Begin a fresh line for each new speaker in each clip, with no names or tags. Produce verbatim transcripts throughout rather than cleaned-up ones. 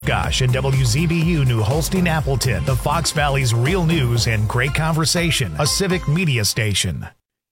Gosh and W Z B U New Holstein Appleton, the Fox Valley's real news and great conversation, a civic media station.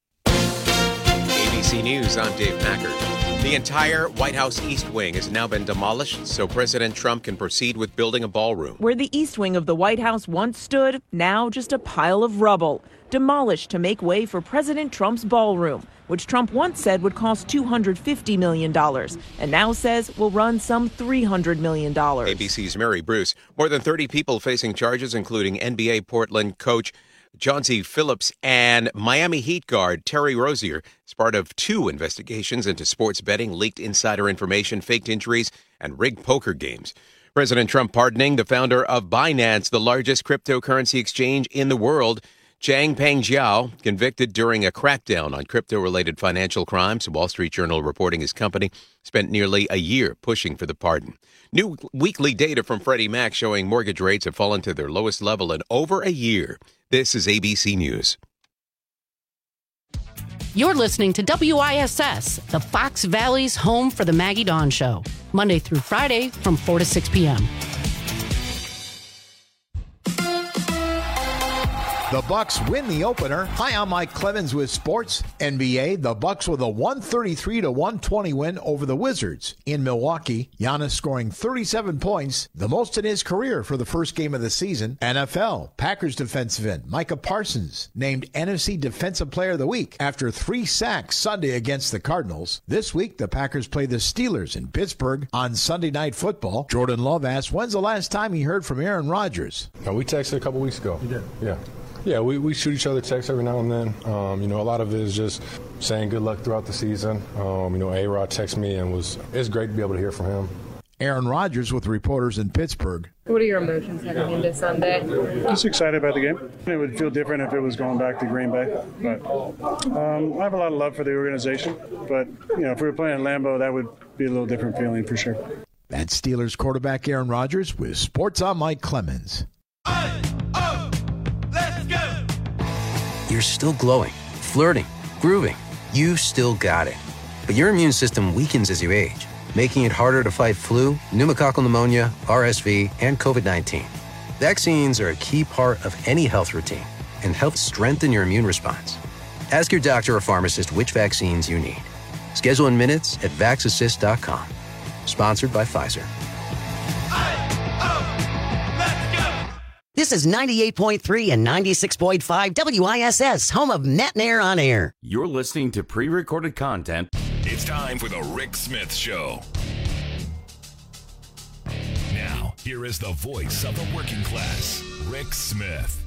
A B C News, I'm Dave Packard. The entire White House East Wing has now been demolished so President Trump can proceed with building a ballroom.
Where the East Wing of the White House once stood, now just a pile of rubble, demolished to make way for President Trump's ballroom, which Trump once said would cost two hundred fifty million dollars and now says will run some three hundred million dollars.
A B C's Mary Bruce. More than thirty people facing charges, including N B A Portland coach Chauncey Phillips and Miami Heat guard Terry Rozier, as part of two investigations into sports betting, leaked insider information, faked injuries, and rigged poker games. President Trump pardoning the founder of Binance, the largest cryptocurrency exchange in the world. Changpeng Zhao, convicted during a crackdown on crypto-related financial crimes. Wall Street Journal reporting his company spent nearly a year pushing for the pardon. New weekly data from Freddie Mac showing mortgage rates have fallen to their lowest level in over a year. This is A B C News.
You're listening to W I S S, the Fox Valley's home for the Maggie Dawn Show, Monday through Friday from four to six p.m.
The Bucks win the opener. Hi, I'm Mike Clemens with Sports. N B A, the Bucks with a one thirty-three to one twenty win over the Wizards in Milwaukee. Giannis scoring thirty-seven points, the most in his career for the first game of the season. N F L, Packers defensive end Micah Parsons named N F C Defensive Player of the Week after three sacks Sunday against the Cardinals. This week, the Packers play the Steelers in Pittsburgh on Sunday Night Football. Jordan Love asked, when's the last time he heard from Aaron Rodgers?
Uh, we texted a couple weeks ago.
You did?
Yeah. Yeah, we, we shoot each other texts every now and then. Um, you know, a lot of it is just saying good luck throughout the season. Um, you know, A-Rod texted me and was it's great to be able to hear from him.
Aaron Rodgers with reporters in Pittsburgh.
What are your emotions heading into Sunday?
Just excited about the game. It would feel different if it was going back to Green Bay. But um, I have a lot of love for the organization. But, you know, if we were playing in Lambeau, that would be a little different feeling for sure.
That's Steelers quarterback Aaron Rodgers with Sports on Mike Clemens.
You're still glowing, flirting, grooving. You still got it. But your immune system weakens as you age, making it harder to fight flu, pneumococcal pneumonia, R S V, and covid nineteen. Vaccines are a key part of any health routine and help strengthen your immune response. Ask your doctor or pharmacist which vaccines you need. Schedule in minutes at vax assist dot com. Sponsored by Pfizer.
This is ninety-eight point three and ninety-six point five W I S S, home of Net and Air on Air.
You're listening to pre-recorded content.
It's time for the Rick Smith Show. Now, here is the voice of the working class, Rick Smith.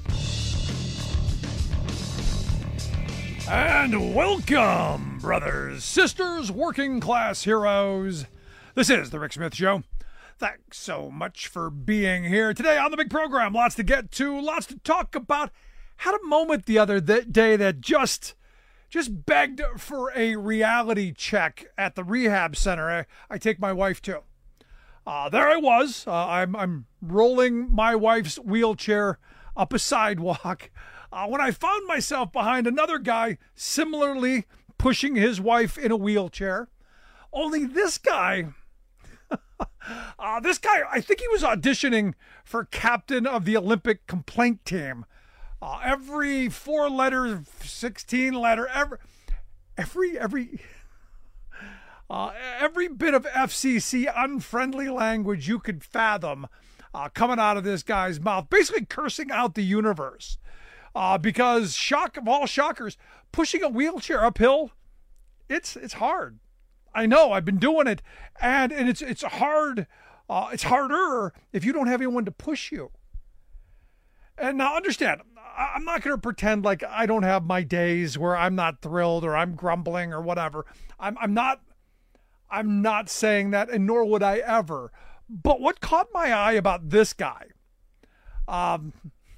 And welcome, brothers, sisters, working class heroes. This is the Rick Smith Show. Thanks so much for being here today on the big program. Lots to get to, lots to talk about. Had a moment the other day that just just begged for a reality check at the rehab center I, I take my wife to. Uh, there I was. Uh, I'm, I'm rolling my wife's wheelchair up a sidewalk uh, when I found myself behind another guy similarly pushing his wife in a wheelchair. Only this guy... Uh, this guy, I think he was auditioning for captain of the Olympic complaint team. Uh, every four letter, sixteen letter, every, every, every, uh, every bit of F C C unfriendly language you could fathom uh, coming out of this guy's mouth, basically cursing out the universe. Uh, because shock of all shockers, pushing a wheelchair uphill, it's it's hard. I know, I've been doing it, and, and it's it's hard, uh, it's harder if you don't have anyone to push you. And now understand, I'm not going to pretend like I don't have my days where I'm not thrilled or I'm grumbling or whatever. I'm I'm not, I'm not saying that, and nor would I ever. But what caught my eye about this guy, um,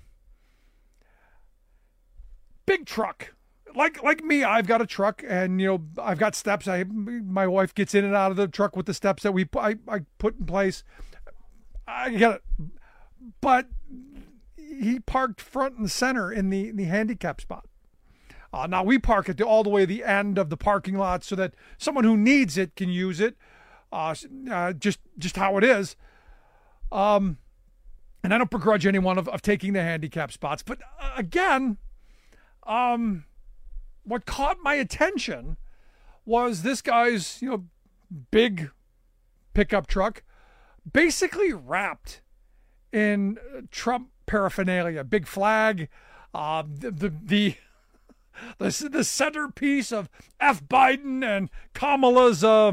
big truck. Like like me, I've got a truck, and you know I've got steps. I my wife gets in and out of the truck with the steps that we I, I put in place. I get it, but he parked front and center in the in the handicap spot. Uh, now we park it all the way to the end of the parking lot so that someone who needs it can use it. Uh, uh, just just how it is. Um, and I don't begrudge anyone of, of taking the handicap spots. But uh, again, um, what caught my attention was this guy's, you know, big pickup truck basically wrapped in Trump paraphernalia, big flag, uh, the, the, the, the, the centerpiece of F. Biden and Kamala's, uh,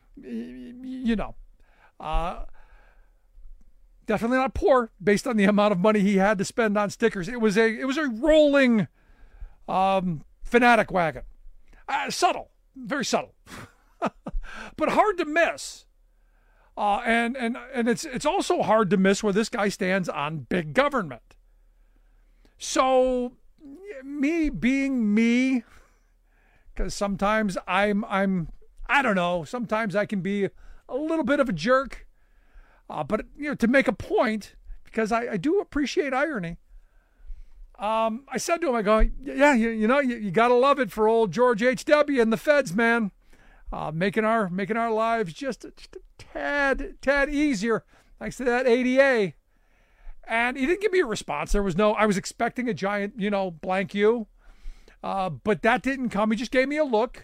you know, uh, definitely not poor based on the amount of money he had to spend on stickers. It was a, it was a rolling, um, fanatic wagon, uh, subtle, very subtle, but hard to miss. Uh, and and and it's it's also hard to miss where this guy stands on big government. So, me being me, because sometimes I'm I'm I don't know. Sometimes I can be a little bit of a jerk, uh, but you know, to make a point, because I, I do appreciate irony. Um, I said to him, I go, yeah, you, you know, you, you gotta love it for old George H W and the feds, man. Uh, making our making our lives just a, just a tad tad easier thanks to that A D A. And he didn't give me a response. There was no. I was expecting a giant, you know, blank you, uh, but that didn't come. He just gave me a look.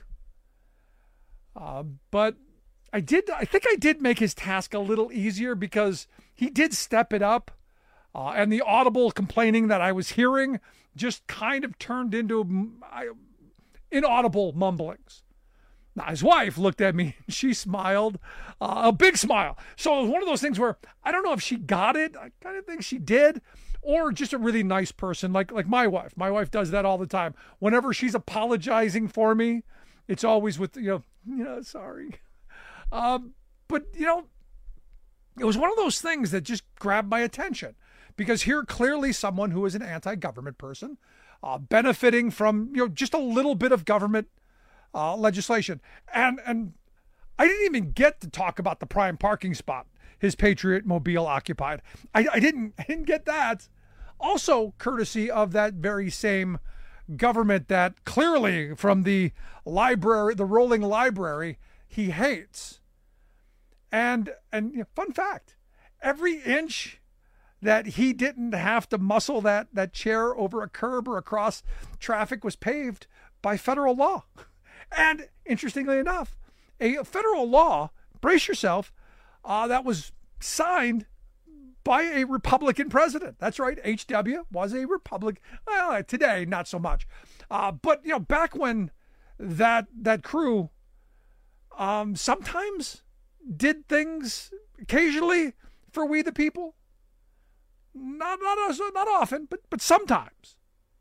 Uh, but I did. I think I did make his task a little easier because he did step it up, uh, and the audible complaining that I was hearing just kind of turned into uh, inaudible mumblings. Now, his wife looked at me and she smiled, uh, a big smile. So it was one of those things where I don't know if she got it. I kind of think she did, or just a really nice person like like my wife. My wife does that all the time. Whenever she's apologizing for me, it's always with, you know, you know, sorry. Um, but, you know, it was one of those things that just grabbed my attention because here clearly someone who is an anti-government person, uh, benefiting from, you know, just a little bit of government Uh, legislation. And and I didn't even get to talk about the prime parking spot his Patriot Mobile occupied. I, I didn't I didn't get that. Also courtesy of that very same government that clearly from the library, the rolling library, he hates. And and you know, fun fact, every inch that he didn't have to muscle that that chair over a curb or across traffic was paved by federal law. And interestingly enough, a federal law, brace yourself, uh, that was signed by a Republican president. That's right. H W was a Republican. Well, today, not so much. Uh, but, you know, back when that that crew um, sometimes did things occasionally for we the people. Not, not, not often, but, but sometimes.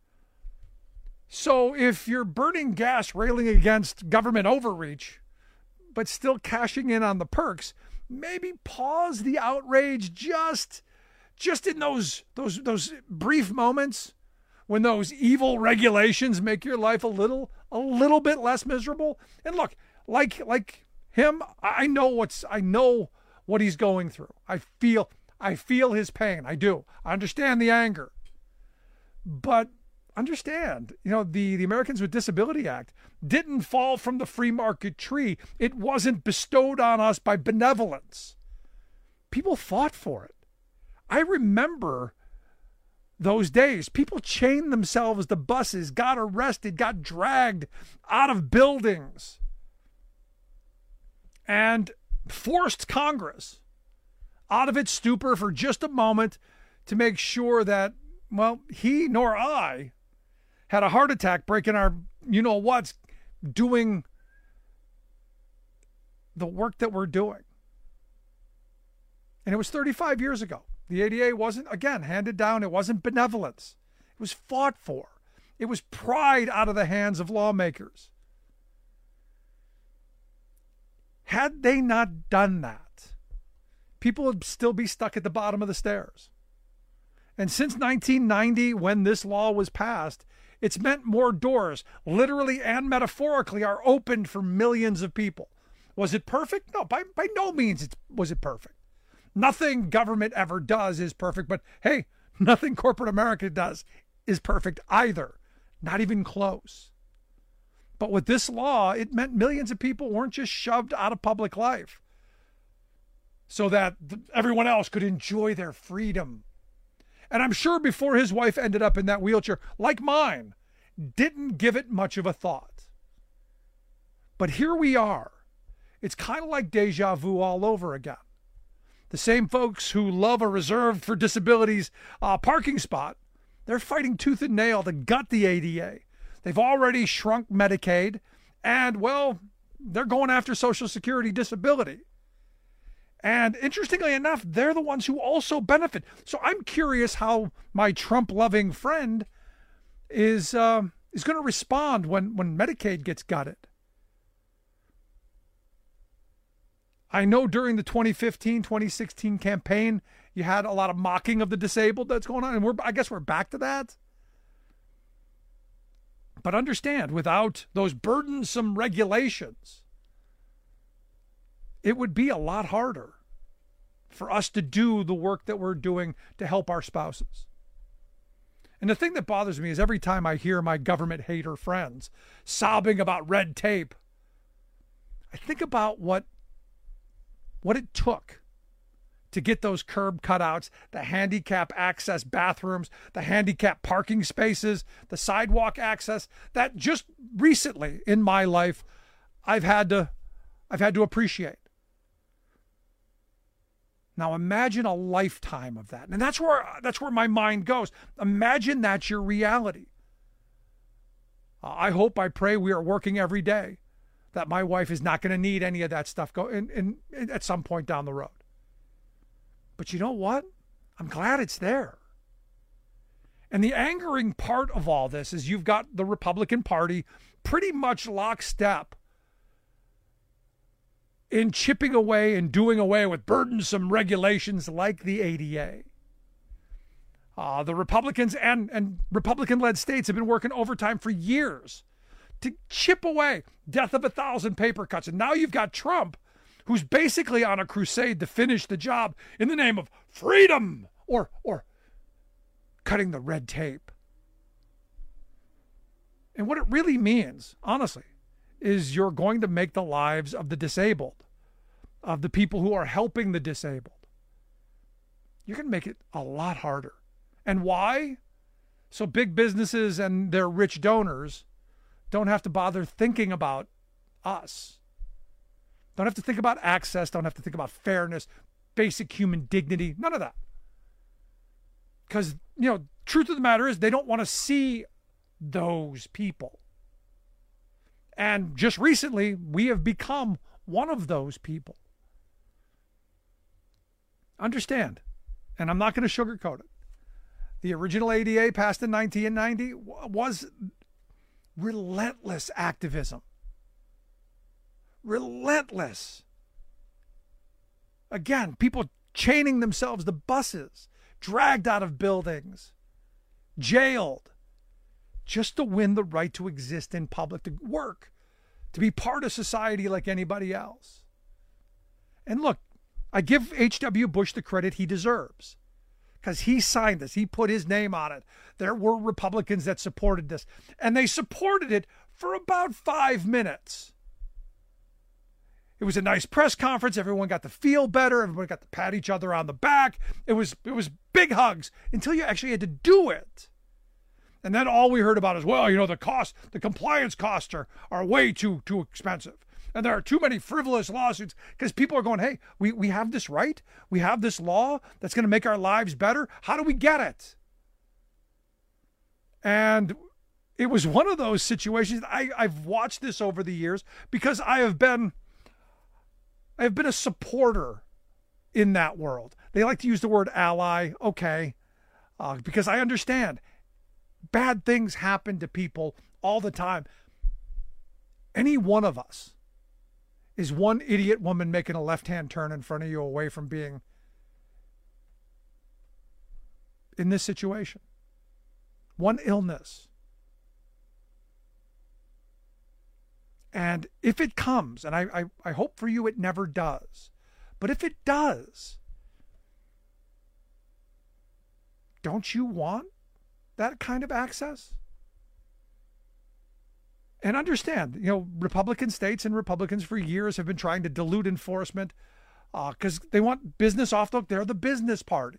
So if you're burning gas railing against government overreach, but still cashing in on the perks, maybe pause the outrage just just in those those those brief moments when those evil regulations make your life a little a little bit less miserable. And look, like like him, I know what's I know what he's going through. I feel I feel his pain. I do. I understand the anger. But understand, you know, the, the Americans with Disability Act didn't fall from the free market tree. It wasn't bestowed on us by benevolence. People fought for it. I remember those days. People chained themselves to buses, got arrested, got dragged out of buildings, and forced Congress out of its stupor for just a moment to make sure that, well, he nor I had a heart attack breaking our, you know what's, doing the work that we're doing. And it was thirty-five years ago. The A D A wasn't, again, handed down. It wasn't benevolence. It was fought for. It was pried out of the hands of lawmakers. Had they not done that, people would still be stuck at the bottom of the stairs. And since nineteen ninety, when this law was passed, it's meant more doors, literally and metaphorically, are opened for millions of people. Was it perfect? No, by, by no means it's, was it perfect. Nothing government ever does is perfect, but hey, nothing corporate America does is perfect either. Not even close. But with this law, it meant millions of people weren't just shoved out of public life. so that th- everyone else could enjoy their freedom. And I'm sure before his wife ended up in that wheelchair, like mine, didn't give it much of a thought. But here we are. It's kind of like deja vu all over again. The same folks who love a reserved for disabilities uh, parking spot, they're fighting tooth and nail to gut the A D A. They've already shrunk Medicaid, and, well, they're going after Social Security disability. And interestingly enough, they're the ones who also benefit. So I'm curious how my Trump-loving friend is uh, is going to respond when, when Medicaid gets gutted. I know during the twenty fifteen, twenty sixteen campaign, you had a lot of mocking of the disabled that's going on, and we're I guess we're back to that. But understand, without those burdensome regulations, it would be a lot harder for us to do the work that we're doing to help our spouses. And the thing that bothers me is every time I hear my government hater friends sobbing about red tape, I think about what, what it took to get those curb cutouts, the handicap access bathrooms, the handicap parking spaces, the sidewalk access, that just recently in my life I've had to I've had to appreciate. Now imagine a lifetime of that. And that's where that's where my mind goes. Imagine that's your reality. Uh, I hope, I pray we are working every day that my wife is not going to need any of that stuff go in, in, in at some point down the road. But you know what? I'm glad it's there. And the angering part of all this is you've got the Republican Party pretty much lockstep in chipping away and doing away with burdensome regulations like the A D A. Uh, the Republicans and, and Republican-led states have been working overtime for years to chip away. Death of a thousand paper cuts. And now you've got Trump, who's basically on a crusade to finish the job in the name of freedom or or cutting the red tape. And what it really means, honestly, is you're going to make the lives of the disabled, of the people who are helping the disabled, you're going to make it a lot harder. And why? So big businesses and their rich donors don't have to bother thinking about us. Don't have to think about access. Don't have to think about fairness, basic human dignity, none of that. Because, you know, truth of the matter is they don't want to see those people. And just recently, we have become one of those people. Understand, and I'm not going to sugarcoat it. The original A D A passed in nineteen ninety was relentless activism. Relentless. Again, people chaining themselves to buses, dragged out of buildings, jailed, just to win the right to exist in public, to work, to be part of society like anybody else. And look, I give H W Bush the credit he deserves, because he signed this. He put his name on it. There were Republicans that supported this, and they supported it for about five minutes. It was a nice press conference. Everyone got to feel better. Everyone got to pat each other on the back. It was it was big hugs until you actually had to do it. And then all we heard about is, well, you know, the cost, the compliance costs are, are way too too expensive. And there are too many frivolous lawsuits because people are going, hey, we, we have this right. We have this law that's going to make our lives better. How do we get it? And it was one of those situations. I, I've watched this over the years because I have been, I have been a supporter in that world. They like to use the word ally. Okay. Uh, because I understand bad things happen to people all the time. Any one of us is one idiot woman making a left-hand turn in front of you away from being in this situation. One illness. And if it comes, and I, I, I hope for you it never does, but if it does, don't you want that kind of access? And understand, you know, Republican states and Republicans for years have been trying to dilute enforcement because uh, they want business off the hook. They're the business party.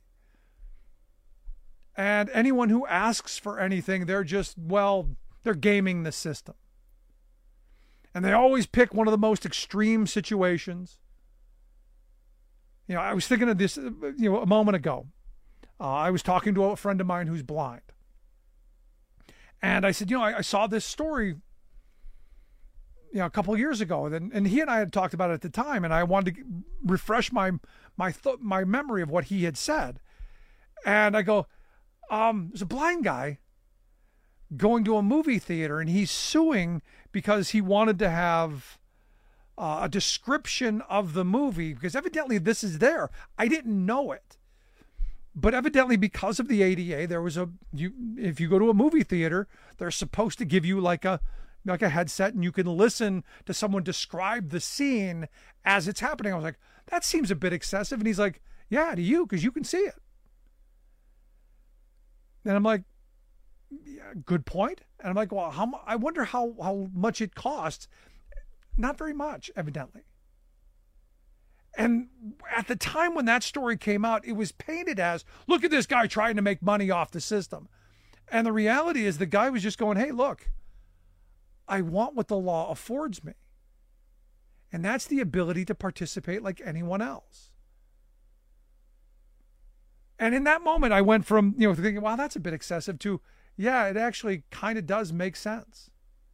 And anyone who asks for anything, they're just, well, they're gaming the system. And they always pick one of the most extreme situations. You know, I was thinking of this, you know, a moment ago. Uh, I was talking to a friend of mine who's blind. And I said, you know, I, I saw this story, you know, a couple of years ago, and, and he and I had talked about it at the time, and I wanted to refresh my my th- my memory of what he had said. And I go, um, there's a blind guy going to a movie theater, and he's suing because he wanted to have uh, a description of the movie, because evidently this is there. I didn't know it. But evidently, because of the A D A, there was a you. If you go to a movie theater, they're supposed to give you like a like a headset, and you can listen to someone describe the scene as it's happening. I was like, that seems a bit excessive. And he's like, yeah, to you, because you can see it. And I'm like, yeah, good point. And I'm like, well, how? I wonder how how much it costs. Not very much, evidently. And at the time when that story came out, it was painted as, look at this guy trying to make money off the system. And the reality is the guy was just going, hey, look, I want what the law affords me. And that's the ability to participate like anyone else. And in that moment, I went from, you know, thinking, wow, that's a bit excessive, to, yeah, it actually kind of does make sense.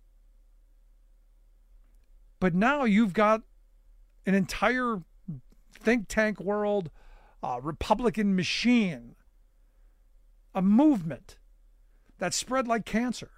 But now you've got an entire think tank world, uh, Republican machine, a movement that spread like cancer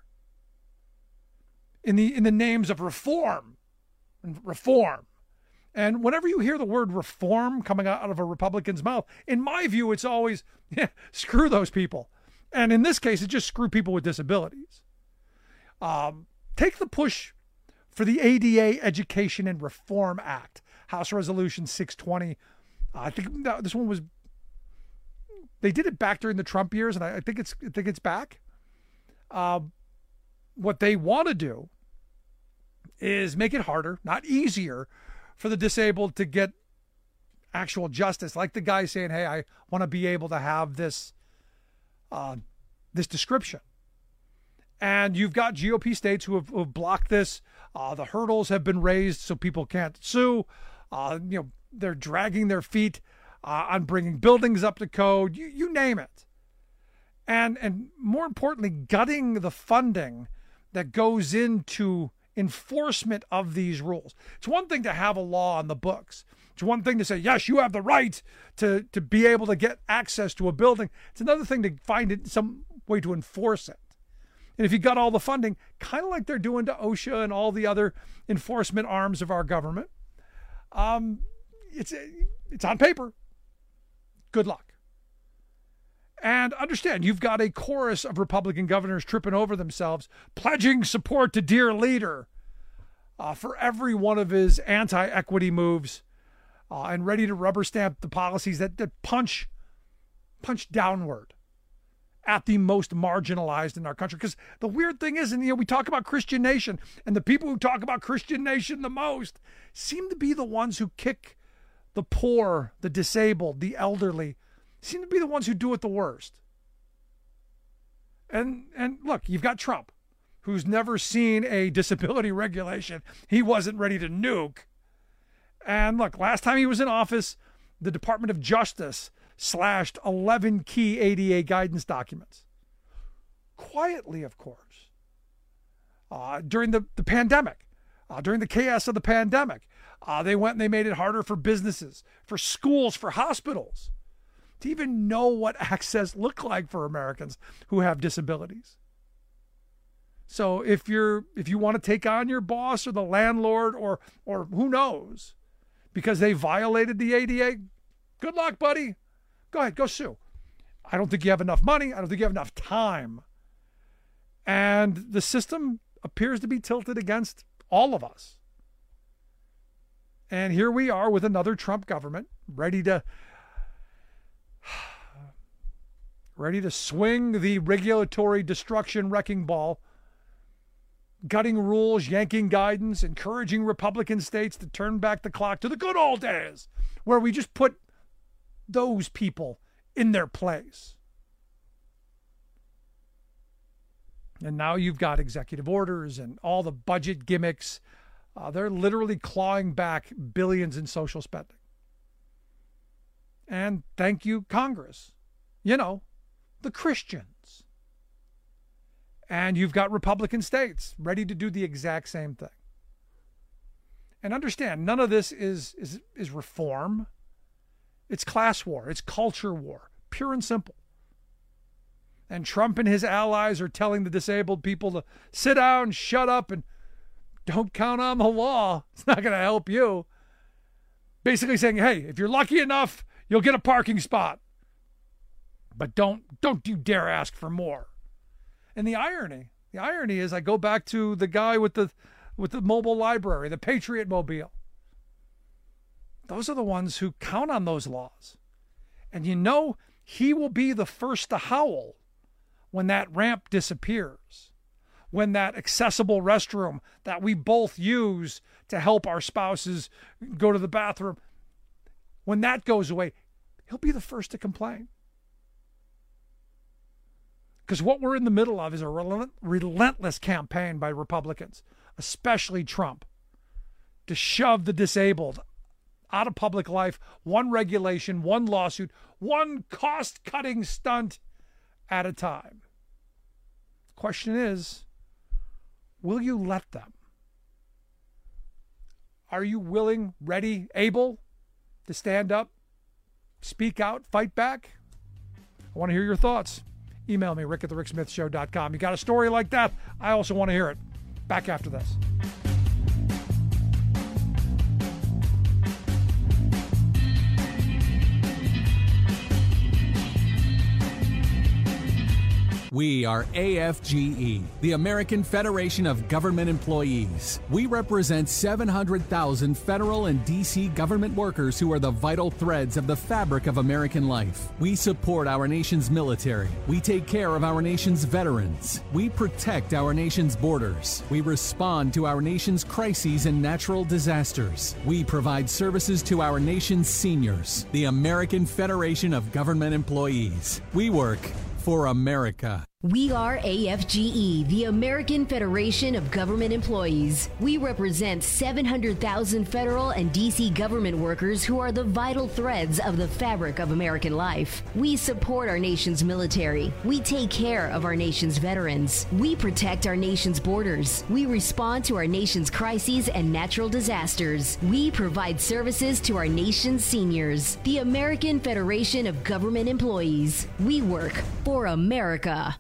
in the in the names of reform and reform. And whenever you hear the word reform coming out of a Republican's mouth, in my view, it's always, yeah, screw those people. And in this case, it's just screw people with disabilities. Um, take the push for the A D A Education and Reform Act, House Resolution six twenty. Uh, I think that, this one was, they did it back during the Trump years, and I, I think it's I think it's back. Uh, what they want to do is make it harder, not easier, for the disabled to get actual justice. Like the guy saying, hey, I want to be able to have this, uh, this description. And you've got G O P states who have, who have blocked this. Uh, the hurdles have been raised so people can't sue. Uh, you know, they're dragging their feet uh, on bringing buildings up to code. You, you name it. And and more importantly, gutting the funding that goes into enforcement of these rules. It's one thing to have a law on the books. It's one thing to say, yes, you have the right to, to be able to get access to a building. It's another thing to find it, some way to enforce it. And if you got all the funding, kind of like they're doing to OSHA and all the other enforcement arms of our government, um, it's it's on paper. Good luck. And understand, you've got a chorus of Republican governors tripping over themselves, pledging support to dear leader uh, for every one of his anti-equity moves, uh, and ready to rubber stamp the policies that, that punch, punch downward at the most marginalized in our country. Because the weird thing is, and you know, we talk about Christian nation, and the people who talk about Christian nation the most seem to be the ones who kick the poor, the disabled, the elderly, seem to be the ones who do it the worst. And and look, you've got Trump, who's never seen a disability regulation he wasn't ready to nuke. And look, last time he was in office, the Department of Justice slashed eleven key A D A guidance documents. Quietly, of course. Uh, during the, the pandemic, uh, during the chaos of the pandemic, uh, they went and they made it harder for businesses, for schools, for hospitals to even know what access looked like for Americans who have disabilities. So if you're if you want to take on your boss or the landlord or or who knows, because they violated the A D A, good luck, buddy. Go ahead, go sue. I don't think you have enough money. I don't think you have enough time. And the system appears to be tilted against all of us. And here we are with another Trump government ready to ready to swing the regulatory destruction wrecking ball gutting rules, yanking guidance, encouraging Republican states to turn back the clock to the good old days where we just put those people in their place. And now you've got executive orders and all the budget gimmicks. Uh, they're literally clawing back billions in social spending. And thank you, Congress. You know, the Christians. And you've got Republican states ready to do the exact same thing. And understand, none of this is, is, is reform. It's class war. It's culture war. Pure and simple. And Trump and his allies are telling the disabled people to sit down, shut up, and don't count on the law. It's not going to help you. Basically saying, hey, if you're lucky enough, you'll get a parking spot. But don't don't you dare ask for more. And the irony, the irony is I go back to the guy with the with the mobile library, the Patriot Mobile. Those are the ones who count on those laws. And you know, he will be the first to howl when that ramp disappears, when that accessible restroom that we both use to help our spouses go to the bathroom, when that goes away, he'll be the first to complain. Because what we're in the middle of is a relent- relentless campaign by Republicans, especially Trump, to shove the disabled out of public life, one regulation, one lawsuit, one cost-cutting stunt at a time. The question is, will you let them? Are you willing, ready, able to stand up, speak out, fight back? I want to hear your thoughts. Email me, rick at the rick smith show dot com. You got a story like that? I also want to hear it. Back after this.
We are A F G E, the American Federation of Government Employees. We represent seven hundred thousand federal and D C government workers who are the vital threads of the fabric of American life. We support our nation's military. We take care of our nation's veterans. We protect our nation's borders. We respond to our nation's crises and natural disasters. We provide services to our nation's seniors. The American Federation of Government Employees. We work for America.
We are A F G E, the American Federation of Government Employees. We represent seven hundred thousand federal and D C government workers who are the vital threads of the fabric of American life. We support our nation's military. We take care of our nation's veterans. We protect our nation's borders. We respond to our nation's crises and natural disasters. We provide services to our nation's seniors. The American Federation of Government Employees. We work for America.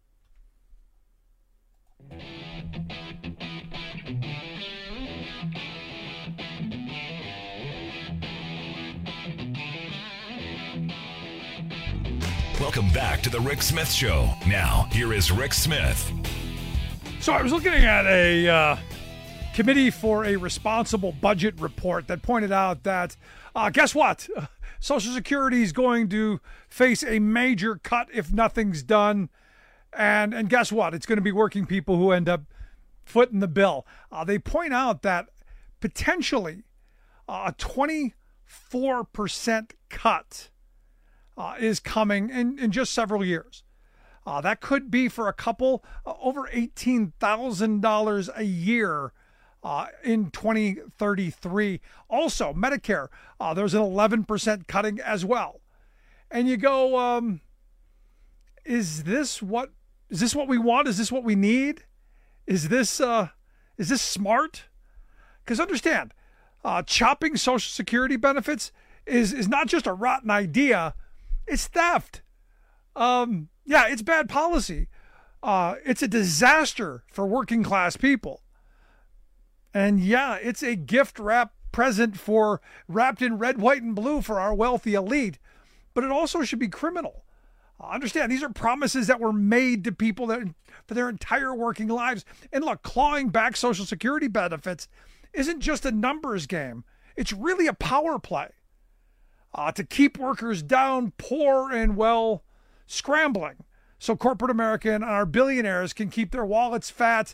Welcome back to the Rick Smith Show. Now, here is Rick Smith.
So I was looking at a uh, Committee for a Responsible Budget report that pointed out that, uh, guess what? Uh, Social Security is going to face a major cut if nothing's done. And and guess what? It's going to be working people who end up footing the bill. Uh, they point out that potentially uh, a twenty-four percent cut uh, is coming in, in just several years. Uh, that could be for a couple, uh, over eighteen thousand dollars a year uh, in twenty thirty-three. Also, Medicare, uh, there's an eleven percent cutting as well. And you go, um, is this what is this what we want? Is this what we need? Is this uh, is this smart? Because understand, uh, chopping Social Security benefits is is not just a rotten idea; it's theft. Um, yeah, it's bad policy. Uh, it's a disaster for working class people. And yeah, it's a gift wrap present for wrapped in red, white, and blue for our wealthy elite. But it also should be criminal. Uh, understand, these are promises that were made to people that for their entire working lives. And look, clawing back Social Security benefits isn't just a numbers game. It's really a power play uh, to keep workers down, poor, and, well, scrambling so corporate America and our billionaires can keep their wallets fat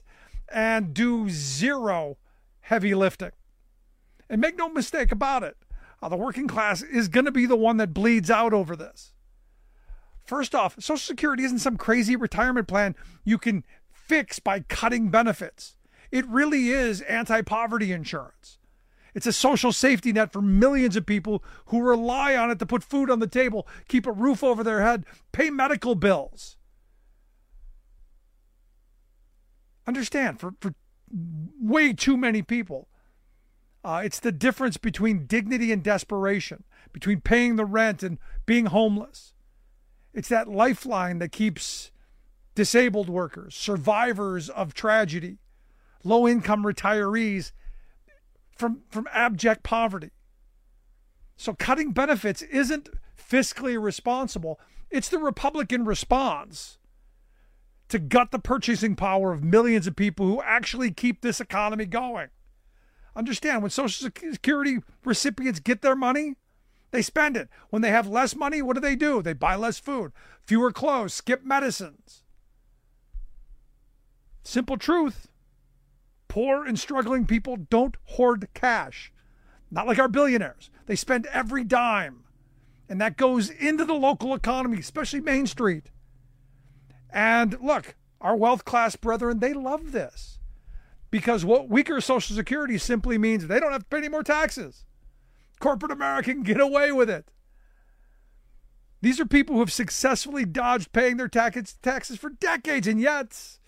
and do zero heavy lifting. And make no mistake about it, uh, the working class is going to be the one that bleeds out over this. First off, Social Security isn't some crazy retirement plan you can fix by cutting benefits. It really is anti-poverty insurance. It's a social safety net for millions of people who rely on it to put food on the table, keep a roof over their head, pay medical bills. Understand, for, for way too many people, uh, it's the difference between dignity and desperation, between paying the rent and being homeless. It's that lifeline that keeps disabled workers, survivors of tragedy, low-income retirees from, from abject poverty. So cutting benefits isn't fiscally responsible. It's the Republican response to gut the purchasing power of millions of people who actually keep this economy going. Understand, when Social Security recipients get their money, they spend it. When they have less money, what do they do? They buy less food, fewer clothes, skip medicines. Simple truth. Poor and struggling people don't hoard cash. Not like our billionaires. They spend every dime. And that goes into the local economy, especially Main Street. And look, our wealth class brethren, they love this. Because what weaker Social Security simply means they don't have to pay any more taxes. Corporate America can get away with it. These are people who have successfully dodged paying their tax- taxes for decades, and yet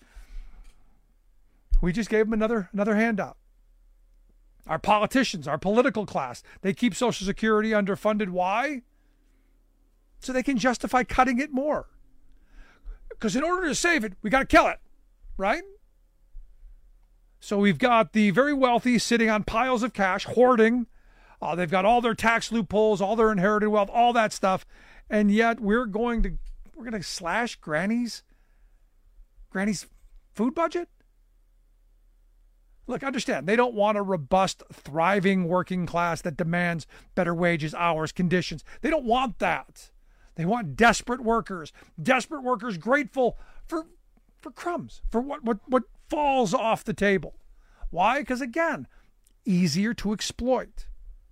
we just gave them another, another handout. Our politicians, our political class, they keep Social Security underfunded. Why? So they can justify cutting it more. Because in order to save it, we got to kill it, right? So we've got the very wealthy sitting on piles of cash, hoarding. Uh, they've got all their tax loopholes, all their inherited wealth, all that stuff, and yet we're going to we're going to slash Granny's Granny's food budget. Look, understand, they don't want a robust, thriving working class that demands better wages, hours, conditions. They don't want that. They want desperate workers, desperate workers grateful for for crumbs, for what what what falls off the table. Why? Because again, easier to exploit.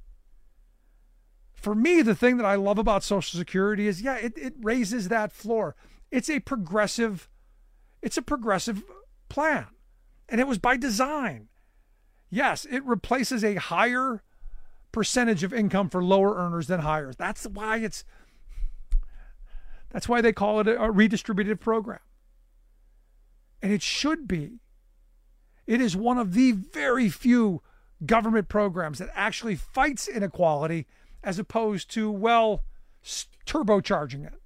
For me, the thing that I love about Social Security is, yeah, it, it raises that floor. It's a progressive, it's a progressive plan. And it was by design. Yes, it replaces a higher percentage of income for lower earners than higher. That's why it's, that's why they call it a, a redistributive program. And it should be. It is one of the very few government programs that actually fights inequality as opposed to, well, turbocharging it.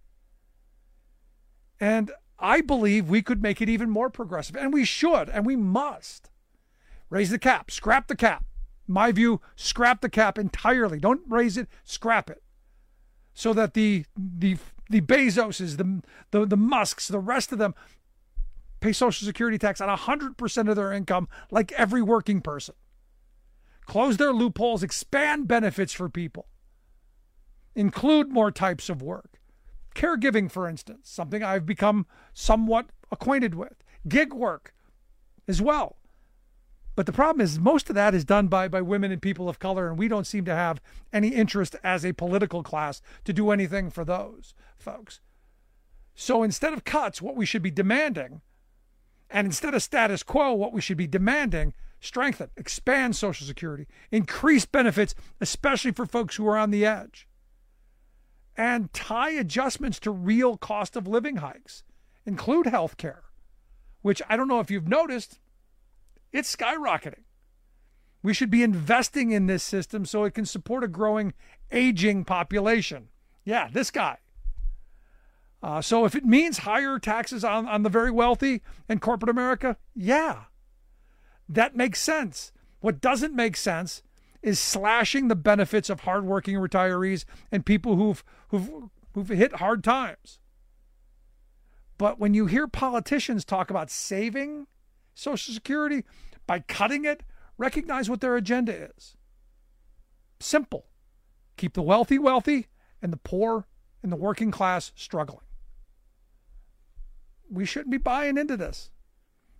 And I believe we could make it even more progressive, and we should, and we must. Raise the cap, scrap the cap. In my view, scrap the cap entirely. Don't raise it, scrap it. So that the the the Bezoses, the, the, the Musks, the rest of them pay Social Security tax on one hundred percent of their income like every working person. Close their loopholes, expand benefits for people. Include more types of work. Caregiving, for instance, something I've become somewhat acquainted with. Gig work as well. But the problem is most of that is done by, by women and people of color, and we don't seem to have any interest as a political class to do anything for those folks. So instead of cuts, what we should be demanding, and instead of status quo, what we should be demanding, strengthen, expand Social Security, increase benefits, especially for folks who are on the edge, and tie adjustments to real cost of living hikes. Include health care, which I don't know if you've noticed, it's skyrocketing. We should be investing in this system so it can support a growing, aging population. Yeah, this guy. Uh, so if it means higher taxes on, on the very wealthy and corporate America, yeah, that makes sense. What doesn't make sense is slashing the benefits of hardworking retirees and people who've who've who've hit hard times. But when you hear politicians talk about saving Social Security by cutting it, recognize what their agenda is. Simple. Keep the wealthy wealthy and the poor and the working class struggling. We shouldn't be buying into this.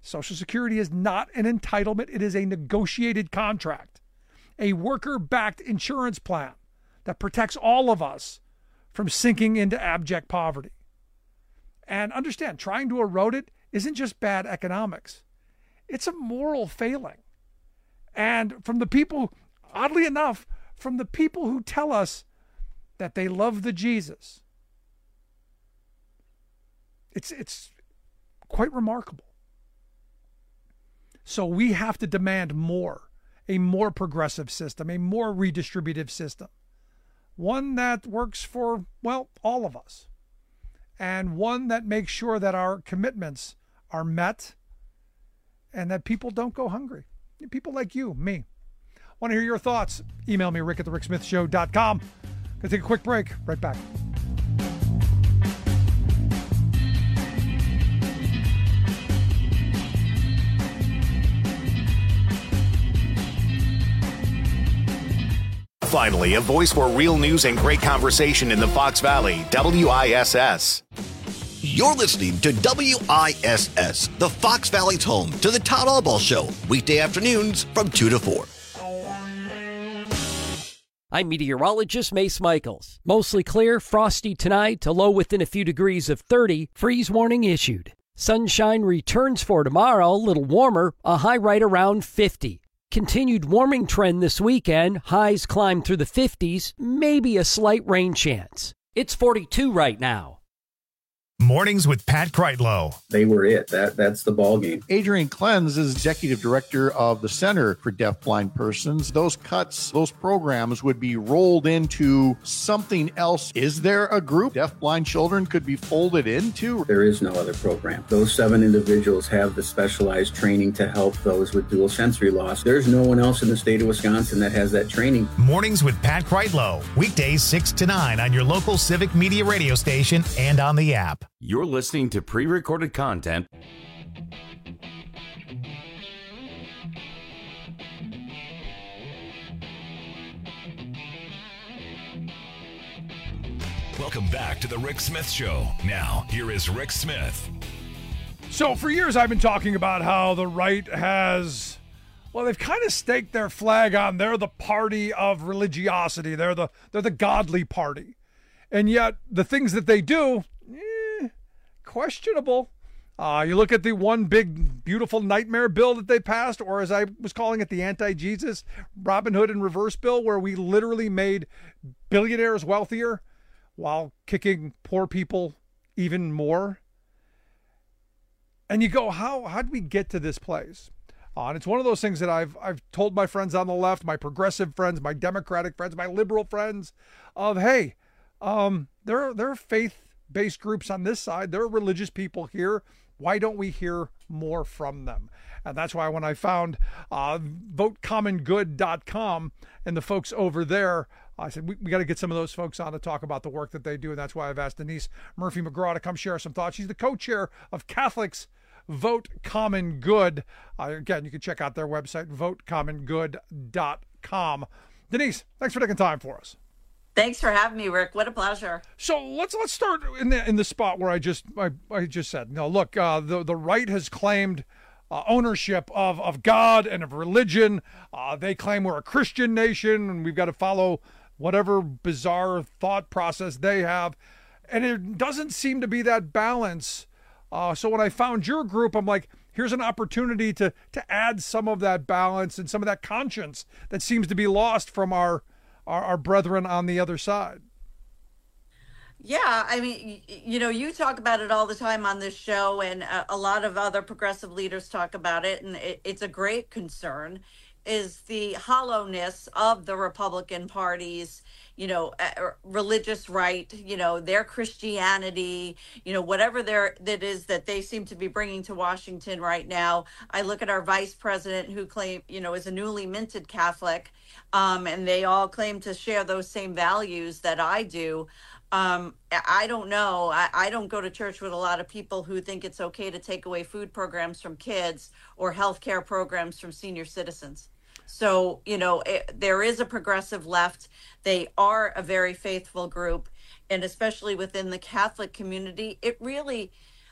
Social Security is not an entitlement. It is a negotiated contract, a worker-backed insurance plan that protects all of us from sinking into abject poverty. And understand, trying to erode it isn't just bad economics. It's a moral failing. And from the people, oddly enough, from the people who tell us that they love the Jesus, it's it's quite remarkable. So we have to demand more, a more progressive system, a more redistributive system, one that works for, well, all of us, and one that makes sure that our commitments are met and that people don't go hungry. People like you, me. Want to hear your thoughts? Email me, rick at the rick smith show dot com. Gonna take a quick break. Right back.
Finally, a voice for real news and great conversation in the Fox Valley, W I S S.
You're listening to W I S S, the Fox Valley's home to the Todd Albaugh Show, weekday afternoons from two to four.
I'm meteorologist Mace Michaels. Mostly clear, frosty tonight, a low within a few degrees of thirty, freeze warning issued. Sunshine returns for tomorrow, a little warmer, a high right around fifty. Continued warming trend this weekend, highs climb through the fifties, maybe a slight rain chance. It's forty-two right now.
Mornings with Pat Kreitlow.
They were it. That That's the ball game.
Adrian Klenz is executive director of the Center for Deafblind Persons. Those cuts, those programs would be rolled into something else. Is there a group deafblind children could be folded into?
There is no other program. Those seven individuals have the specialized training to help those with dual sensory loss. There's no one else in the state of Wisconsin that has that training.
Mornings with Pat Kreitlow. Weekdays six to nine on your local Civic Media radio station and on the app.
You're listening to pre-recorded content.
Welcome back to the Rick Smith Show. Now, here is Rick Smith.
So for years, I've been talking about how the right has, well, they've kind of staked their flag on they're the party of religiosity. They're the they're the godly party. And yet the things that they do, eh, questionable. Uh, you look at the one big, beautiful nightmare bill that they passed, or as I was calling it, the anti-Jesus Robin Hood and reverse bill, where we literally made billionaires wealthier while kicking poor people even more. And you go, how how did we get to this place? Uh, and it's one of those things that I've I've told my friends on the left, my progressive friends, my Democratic friends, my liberal friends, of hey, um, there there are faith-based groups on this side. There are religious people here. Why don't we hear more from them? And that's why when I found uh, vote common good dot com and the folks over there, I said, we, we got to get some of those folks on to talk about the work that they do. And that's why I've asked Denise Murphy-McGraw to come share some thoughts. She's the co-chair of Catholics Vote Common Good. Uh, again, you can check out their website, vote common good dot com. Denise, thanks for taking time for us.
Thanks for having me, Rick. What a pleasure.
So let's let's start in the in the spot where I just I, I just said, no, look, uh, the the right has claimed uh, ownership of of God and of religion. Uh, they claim we're a Christian nation and we've got to follow whatever bizarre thought process they have, and it doesn't seem to be that balance. Uh, so when I found your group, I'm like, here's an opportunity to to add some of that balance and some of that conscience that seems to be lost from our our, our brethren on the other side.
Yeah, I mean, you know, you talk about it all the time on this show, and a, a lot of other progressive leaders talk about it, and it, it's a great concern, is the hollowness of the Republican Party's, you know, uh, religious right, you know, their Christianity, you know, whatever there that is that they seem to be bringing to Washington right now. I look at our vice president who claim, you know, is a newly minted Catholic, um, and they all claim to share those same values that I do. Um, I don't know. I, I don't go to church with a lot of people who think it's okay to take away food programs from kids or healthcare programs from senior citizens. So, you know, it, there is a progressive left. They are a very faithful group. And especially within the Catholic community, it really,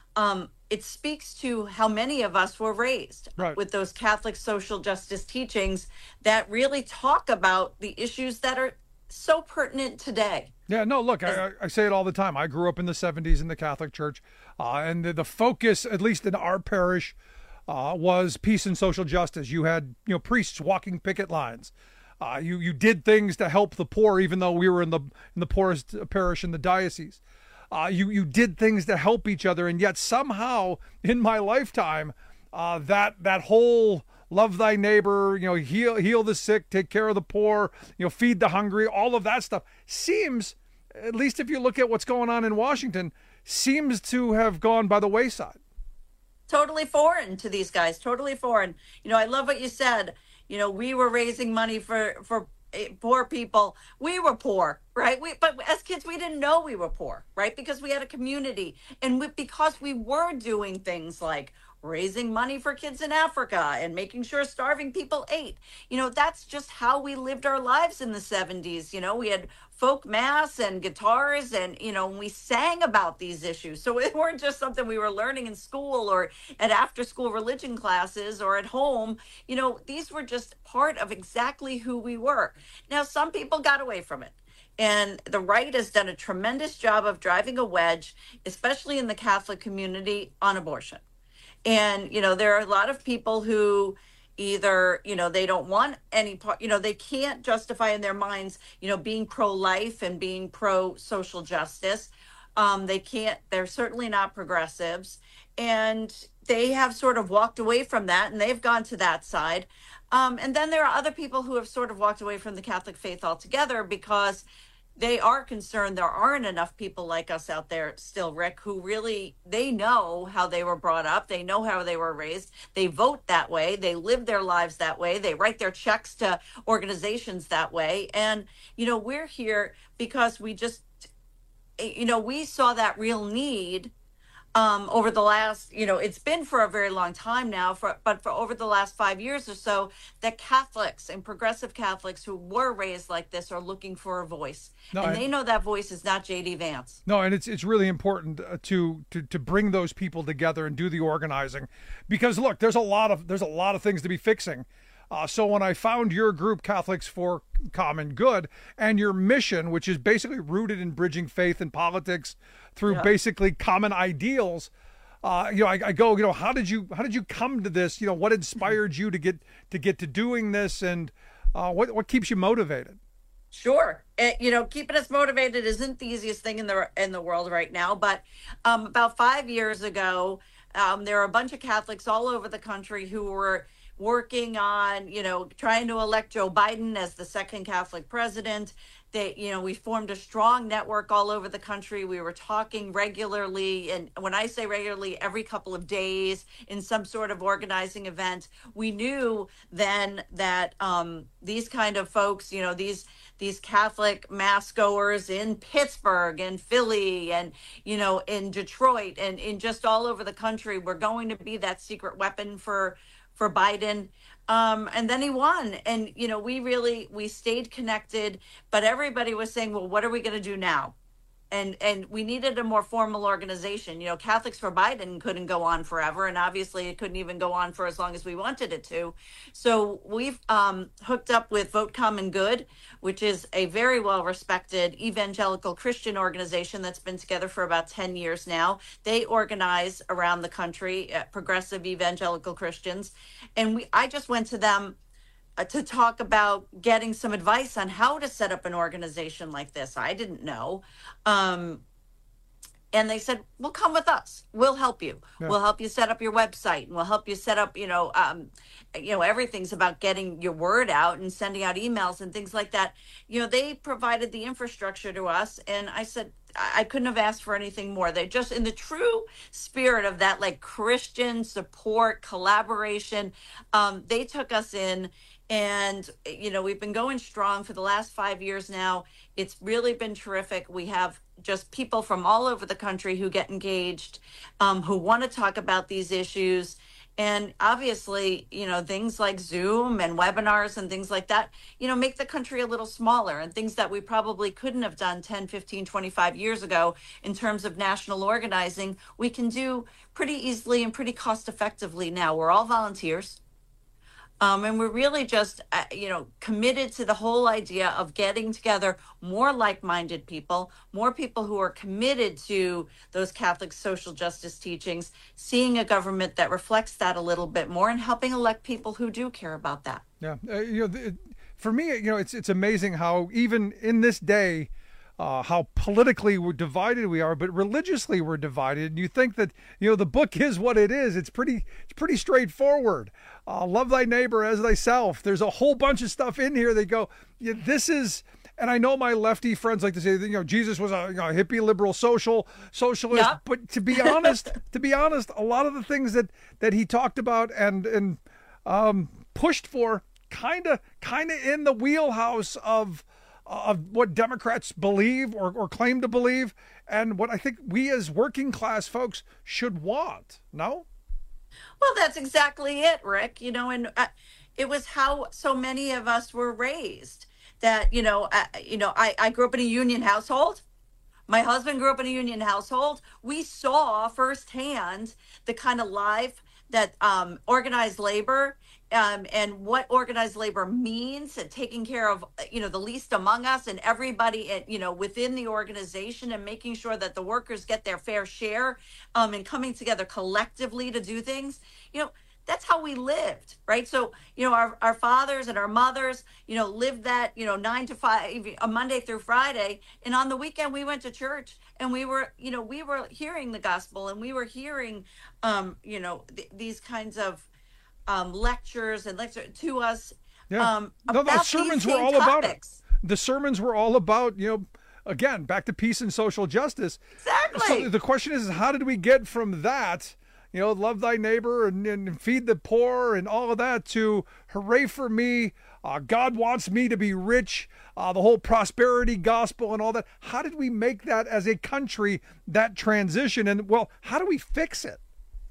um, it speaks to how many of us were raised
right.
with those Catholic social justice teachings that really talk about the issues that are so pertinent today.
Yeah, no, look, I, I say it all the time. I grew up in the seventies in the Catholic Church, uh, and the, the focus, at least in our parish, uh, was peace and social justice. You had, you know, priests walking picket lines. Uh, you you did things to help the poor, even though we were in the in the poorest parish in the diocese. Uh, you you did things to help each other, and yet somehow in my lifetime, uh, that that whole love thy neighbor, you know, heal heal the sick, take care of the poor, you know, feed the hungry, all of that stuff seems, at least if you look at what's going on in Washington, seems to have gone by the wayside.
Totally foreign to these guys, totally foreign. You know, I love what you said. You know, we were raising money for, for poor people. We were poor, right? We, but as kids, we didn't know we were poor, right? Because we had a community. And we, because we were doing things like raising money for kids in Africa and making sure starving people ate. You know, that's just how we lived our lives in the seventies. You know, we had folk mass and guitars and, you know, we sang about these issues. So it weren't just something we were learning in school or at after school religion classes or at home. You know, these were just part of exactly who we were. Now, some people got away from it. And the right has done a tremendous job of driving a wedge, especially in the Catholic community, on abortion. And, you know, there are a lot of people who either, you know, they don't want any part, you know, they can't justify in their minds, you know, being pro-life and being pro-social justice. Um, they can't, they're certainly not progressives. And they have sort of walked away from that and they've gone to that side. Um, and then there are other people who have sort of walked away from the Catholic faith altogether because they are concerned there aren't enough people like us out there still, Rick, who really, they know how they were brought up. They know how they were raised. They vote that way. They live their lives that way. They write their checks to organizations that way. And, you know, we're here because we just, you know, we saw that real need um, over the last, you know, it's been for a very long time now, for, but for over the last five years or so, that Catholics and progressive Catholics who were raised like this are looking for a voice. No, and I, they know that voice is not J D Vance.
No, and it's it's really important to, to to bring those people together and do the organizing, because look, there's a lot of there's a lot of things to be fixing. Uh, so when I found your group, Catholics for Common Good, and your mission, which is basically rooted in bridging faith and politics through yeah. basically common ideals, uh, you know, I, I go, you know, how did you how did you come to this? You know, what inspired you to get to get to doing this, and uh, what what keeps you motivated?
Sure, it, you know, keeping us motivated isn't the easiest thing in the in the world right now. But um, about five years ago, um, there are a bunch of Catholics all over the country who were working on, you know, trying to elect Joe Biden as the second Catholic president. They, you know, we formed a strong network all over the country. We were talking regularly. And when I say regularly, every couple of days in some sort of organizing event. We knew then that um, these kind of folks, you know, these these Catholic mass goers in Pittsburgh and Philly and, you know, in Detroit and in just all over the country were going to be that secret weapon for for Biden. Um, and then he won. And, you know, we really, we stayed connected, but everybody was saying, well, what are we going to do now? And and we needed a more formal organization. You know, Catholics for Biden couldn't go on forever, and obviously it couldn't even go on for as long as we wanted it to. So we've um, hooked up with Vote Common Good, which is a very well-respected evangelical Christian organization that's been together for about ten years now. They organize around the country, uh, progressive evangelical Christians. And we I just went to them to talk about getting some advice on how to set up an organization like this. I didn't know. Um, and they said, well, come with us. We'll help you. Yeah. We'll help you set up your website, and we'll help you set up, you know, um, you know, everything's about getting your word out and sending out emails and things like that. You know, they provided the infrastructure to us. And I said, I couldn't have asked for anything more. They just, in the true spirit of that, like Christian support, collaboration, um, they took us in. And, you know, we've been going strong for the last five years now. It's really been terrific. We have just people from all over the country who get engaged, um, who want to talk about these issues. And obviously, you know, things like Zoom and webinars and things like that, you know, make the country a little smaller, and things that we probably couldn't have done ten, fifteen, twenty-five years ago in terms of national organizing, we can do pretty easily and pretty cost effectively now. We're all volunteers. Um, and we're really just, uh, you know, committed to the whole idea of getting together more like-minded people, more people who are committed to those Catholic social justice teachings, seeing a government that reflects that a little bit more, and helping elect people who do care about that.
Yeah, uh, you know, the, for me, you know, it's it's amazing how even in this day, Uh, how politically we're divided we are, but religiously we're divided. And you think that, you know, the book is what it is. It's pretty, it's pretty straightforward. Uh, love thy neighbor as thyself. There's a whole bunch of stuff in here. They go, yeah, this is, and I know my lefty friends like to say that, you know, Jesus was a, you know, hippie, liberal, social, socialist.
Yeah.
But to be honest, to be honest, a lot of the things that, that he talked about and, and um, pushed for kind of, kind of in the wheelhouse of, of what Democrats believe or, or claim to believe, and what I think we as working class folks should want. No?
Well, that's exactly it, Rick. You know, and uh, it was how so many of us were raised that, you know, uh, you know, I, I grew up in a union household. My husband grew up in a union household. We saw firsthand the kind of life that um, organized labor Um, and what organized labor means, and taking care of, you know, the least among us and everybody, you know, within the organization, and making sure that the workers get their fair share, um, and coming together collectively to do things. You know, that's how we lived, right? So, you know, our, our fathers and our mothers, you know, lived that, you know, nine to five, a Monday through Friday. And on the weekend, we went to church, and we were, you know, we were hearing the gospel, and we were hearing, um, you know, th- these kinds of Um, lectures and lecture to us.
Yeah.
Um,
no,
about
the sermons
these
were all
topics.
about it. The sermons were all about, you know, again, back to peace and social justice.
Exactly.
So the question is, how did we get from that, you know, love thy neighbor and, and feed the poor and all of that, to hooray for me, uh, God wants me to be rich, uh, the whole prosperity gospel and all that? How did we make that as a country, that transition? And, well, how do we fix it?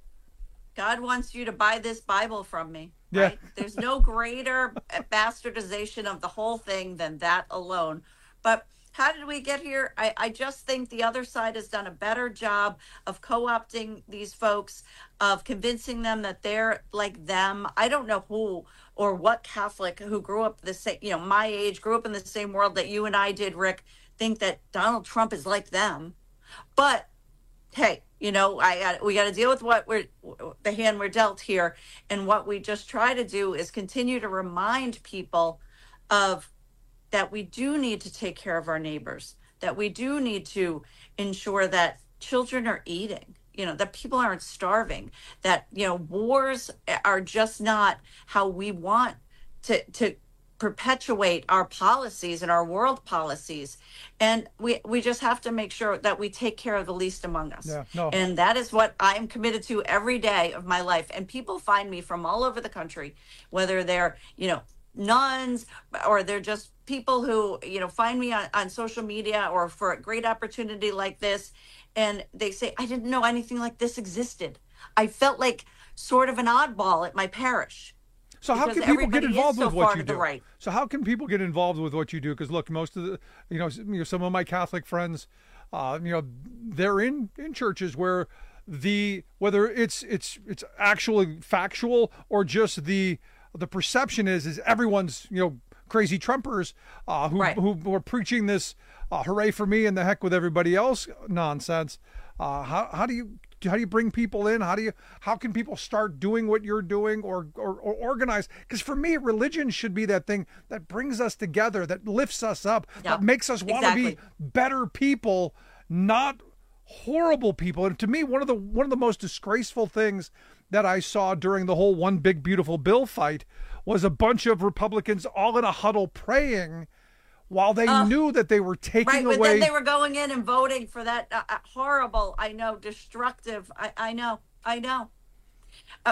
God wants you to buy this Bible from me.
Yeah.
Right? There's no greater bastardization of the whole thing than that alone. But how did we get here? I, I just think the other side has done a better job of co-opting these folks, of convincing them that they're like them. I don't know who or what Catholic who grew up the same, you know, my age, grew up in the same world that you and I did, Rick, think that Donald Trump is like them. But hey, you know, I got, we got to deal with what we're, the hand we're dealt here. And what we just try to do is continue to remind people of that we do need to take care of our neighbors, that we do need to ensure that children are eating, you know, that people aren't starving, that, you know, wars are just not how we want to, to perpetuate our policies and our world policies. And we we just have to make sure that we take care of the least among us.
Yeah, no.
And that is what I am committed to every day of my life. And people find me from all over the country, whether they're, you know, nuns, or they're just people who, you know, find me on, on social media or for a great opportunity like this. And they say, I didn't know anything like this existed. I felt like sort of an oddball at my parish.
So how
Because
can people get
everybody is
involved
so
with what
far
you
to the
do?
right.
So how can people get involved with what you do? Because look, most of the, you know, s- you know, some of my Catholic friends, uh, you know, they're in, in churches where the, whether it's it's it's actually factual or just the the perception is is everyone's, you know, crazy Trumpers uh, who,
Right.
who who are preaching this uh, hooray for me and the heck with everybody else nonsense. Uh, how how do you how do you bring people in? How do you how can people start doing what you're doing, or or, or organize? Because for me, religion should be that thing that brings us together, that lifts us up,
Yeah,
that makes us want to
exactly.
be better people, not horrible people. And to me, one of the one of the most disgraceful things that I saw during the whole One Big Beautiful Bill fight was a bunch of Republicans all in a huddle praying while they
Uh,
knew that they were taking
Right, but
away.
then they were going in and voting for that uh, uh, horrible, I know, destructive, I, I know, I know. Uh,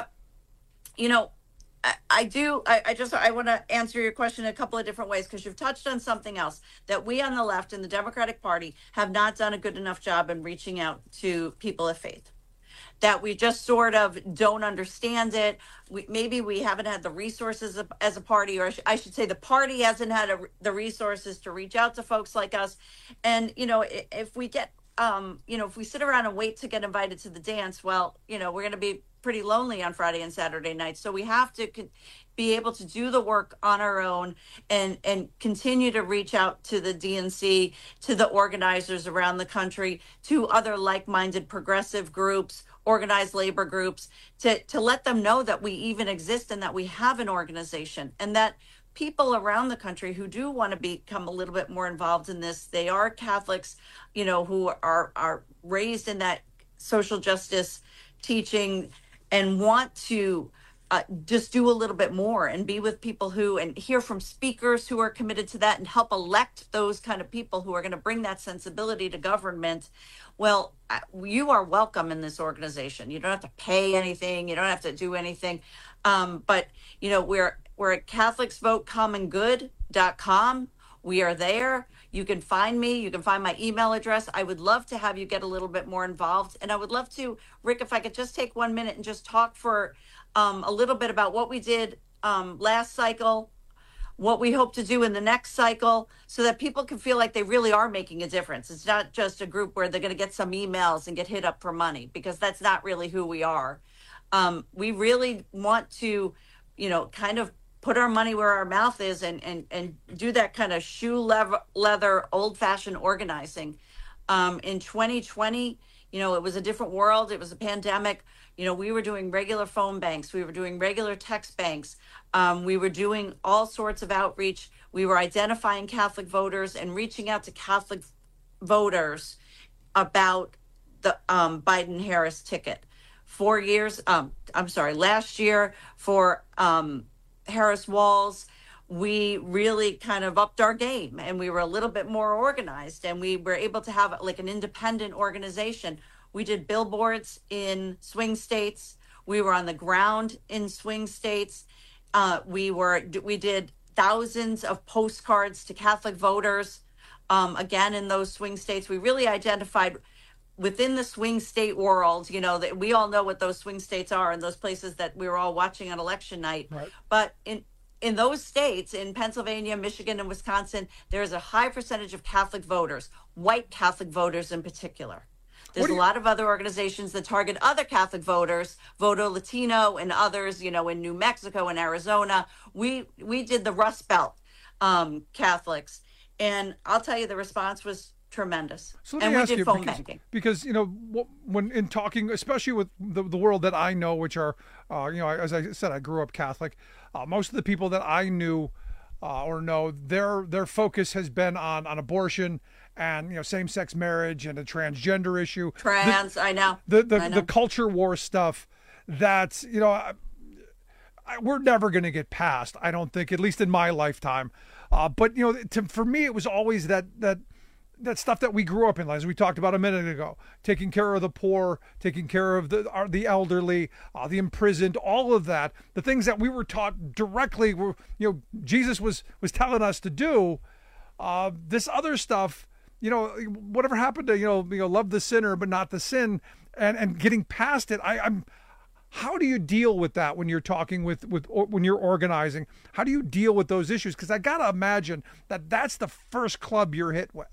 you know, I, I do, I, I just, I want to answer your question in a couple of different ways, because you've touched on something else that we on the left in the Democratic Party have not done a good enough job in reaching out to people of faith. that we just sort of don't understand it. We, maybe we haven't had the resources of, as a party, or I should say the party hasn't had a, the resources to reach out to folks like us. And, you know, if, if we get, um, you know, if we sit around and wait to get invited to the dance, well, you know, we're going to be pretty lonely on Friday and Saturday nights. So we have to con- be able to do the work on our own and, and continue to reach out to the D N C, to the organizers around the country, to other like-minded progressive groups, organized labor groups, to, to let them know that we even exist and that we have an organization, and that people around the country who do want to become a little bit more involved in this, they are Catholics, you know, who are, are raised in that social justice teaching and want to uh, just do a little bit more and be with people who, and hear from speakers who are committed to that and help elect those kind of people who are going to bring that sensibility to government. Well, you are welcome in this organization. You don't have to pay anything. You don't have to do anything. Um, but, you know, we're, we're at Catholics Vote Common Good dot com. We are there. You can find me. You can find my email address. I would love to have you get a little bit more involved. And I would love to, Rick, if I could just take one minute and just talk for um, a little bit about what we did um, last cycle, what we hope to do in the next cycle, so that people can feel like they really are making a difference. It's not just a group where they're going to get some emails and get hit up for money, because that's not really who we are. Um, we really want to, you know, kind of put our money where our mouth is and and and do that kind of shoe leather, leather old-fashioned organizing. Um, in twenty twenty, you know, it was a different world. It was a pandemic. You know, we were doing regular phone banks. We were doing regular text banks. Um, we were doing all sorts of outreach. We were identifying Catholic voters and reaching out to Catholic voters about the um, Biden-Harris ticket. Four years, um, I'm sorry, last year for um, Harris-Walz, we really kind of upped our game, and we were a little bit more organized, and we were able to have like an independent organization. We did billboards in swing states. We were on the ground in swing states. Uh, we were we did thousands of postcards to Catholic voters, um, again, in those swing states. We really identified within the swing state world, you know, that we all know what those swing states are and those places that we were all watching on election night. Right. But in in those states, in Pennsylvania, Michigan, and Wisconsin, there's a high percentage of Catholic voters, white Catholic voters in particular. There's a lot of other organizations that target other Catholic voters, Voto Latino and others, you know, in New Mexico and Arizona. We we did the Rust Belt um, Catholics. And I'll tell you, the response was tremendous.
So let
and
me
we
ask
did
you,
phone
because,
banking.
because, you know, when in talking, especially with the, the world that I know, which are, uh, you know, as I said, I grew up Catholic. Uh, most of the people that I knew uh, or know, their their focus has been on, on abortion and, you know, same-sex marriage and a transgender issue.
Trans,
the,
I know.
The the,
I know.
the culture war stuff that, you know, I, I, we're never going to get past, I don't think, at least in my lifetime. Uh, but, you know, to, for me, it was always that that that stuff that we grew up in, as we talked about a minute ago, taking care of the poor, taking care of the uh, the elderly, uh, the imprisoned, all of that, the things that we were taught directly, were, you know, Jesus was was telling us to do. Uh, this other stuff, you know, whatever happened to, you know, you know, love the sinner but not the sin, and and getting past it. I, I'm. How do you deal with that when you're talking with with or, when you're organizing? How do you deal with those issues? Because I gotta imagine that that's the first club you're hit with.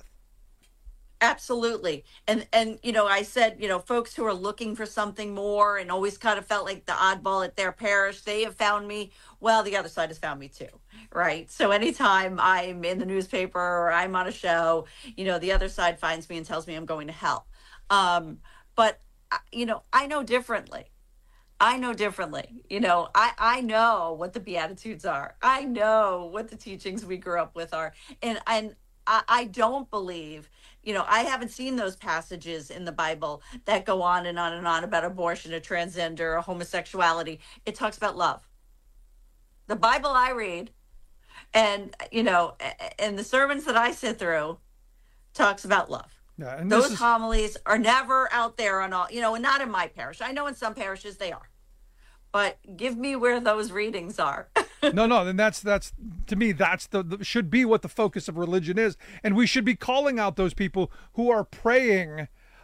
Absolutely. And, and, you know, I said, you know, folks who are looking for something more and always kind of felt like the oddball at their parish, they have found me. Well, the other side has found me too. Right. So anytime I'm in the newspaper or I'm on a show, you know, the other side finds me and tells me I'm going to hell. Um, but, you know, I know differently. I know differently. You know, I, I know what the Beatitudes are. I know what the teachings we grew up with are. And, and I, I don't believe, you know, I haven't seen those passages in the Bible that go on and on and on about abortion or transgender or homosexuality. It talks about love. The Bible I read and, you know, and the sermons that I sit through talks about love.
Yeah, and
those
is...
homilies are never out there on all, you know, and not in my parish. I know in some parishes they are. But give me where those readings are.
no, no, and that's that's to me that's the, the should be what the focus of religion is, and we should be calling out those people who are praying